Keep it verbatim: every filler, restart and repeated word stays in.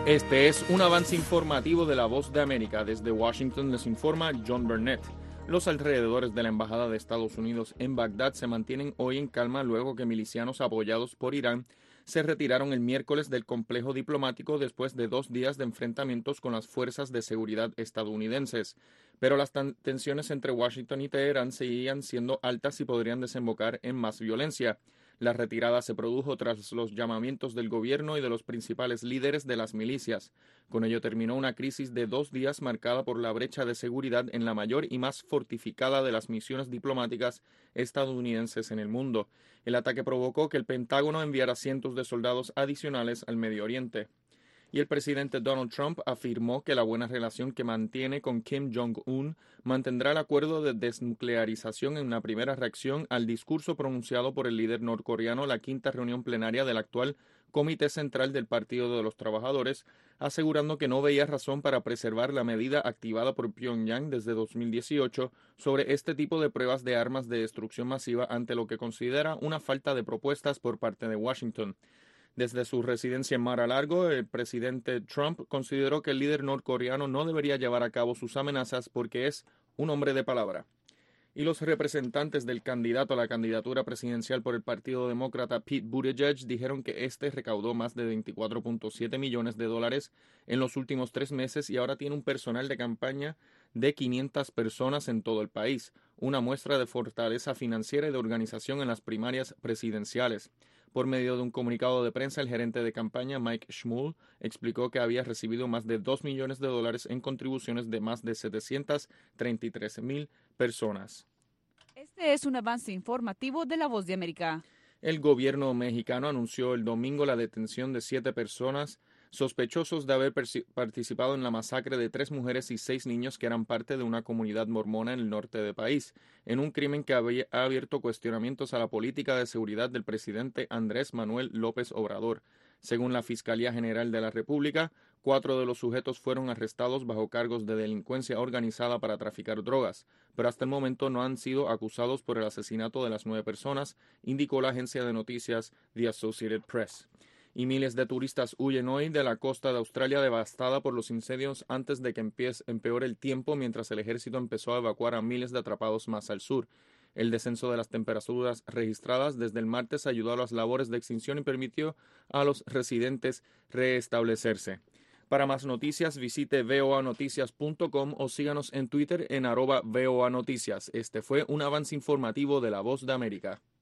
Este es un avance informativo de La Voz de América. Desde Washington les informa John Burnett. Los alrededores de la Embajada de Estados Unidos en Bagdad se mantienen hoy en calma luego que milicianos apoyados por Irán se retiraron el miércoles del complejo diplomático después de dos días de enfrentamientos con las fuerzas de seguridad estadounidenses. Pero las tensiones entre Washington y Teherán seguían siendo altas y podrían desembocar en más violencia. La retirada se produjo tras los llamamientos del gobierno y de los principales líderes de las milicias. Con ello terminó una crisis de dos días marcada por la brecha de seguridad en la mayor y más fortificada de las misiones diplomáticas estadounidenses en el mundo. El ataque provocó que el Pentágono enviara cientos de soldados adicionales al Medio Oriente. Y el presidente Donald Trump afirmó que la buena relación que mantiene con Kim Jong-un mantendrá el acuerdo de desnuclearización en una primera reacción al discurso pronunciado por el líder norcoreano en la quinta reunión plenaria del actual Comité Central del Partido de los Trabajadores, asegurando que no veía razón para preservar la medida activada por Pyongyang desde dos mil dieciocho sobre este tipo de pruebas de armas de destrucción masiva ante lo que considera una falta de propuestas por parte de Washington. Desde su residencia en Mar-a-Lago, el presidente Trump consideró que el líder norcoreano no debería llevar a cabo sus amenazas porque es un hombre de palabra. Y los representantes del candidato a la candidatura presidencial por el Partido Demócrata, Pete Buttigieg, dijeron que este recaudó más de veinticuatro punto siete millones de dólares en los últimos tres meses y ahora tiene un personal de campaña de quinientas personas en todo el país, una muestra de fortaleza financiera y de organización en las primarias presidenciales. Por medio de un comunicado de prensa, el gerente de campaña, Mike Schmuhl, explicó que había recibido más de dos millones de dólares en contribuciones de más de setecientas treinta y tres mil personas. Este es un avance informativo de La Voz de América. El gobierno mexicano anunció el domingo la detención de siete personas sospechosos de haber participado en la masacre de tres mujeres y seis niños que eran parte de una comunidad mormona en el norte del país, en un crimen que había, ha abierto cuestionamientos a la política de seguridad del presidente Andrés Manuel López Obrador. Según la Fiscalía General de la República, cuatro de los sujetos fueron arrestados bajo cargos de delincuencia organizada para traficar drogas, pero hasta el momento no han sido acusados por el asesinato de las nueve personas, indicó la agencia de noticias The Associated Press. Y miles de turistas huyen hoy de la costa de Australia devastada por los incendios antes de que empiece, empeore el tiempo mientras el ejército empezó a evacuar a miles de atrapados más al sur. El descenso de las temperaturas registradas desde el martes ayudó a las labores de extinción y permitió a los residentes restablecerse. Para más noticias visite voa noticias punto com o síganos en Twitter en arroba voa noticias. Este fue un avance informativo de La Voz de América.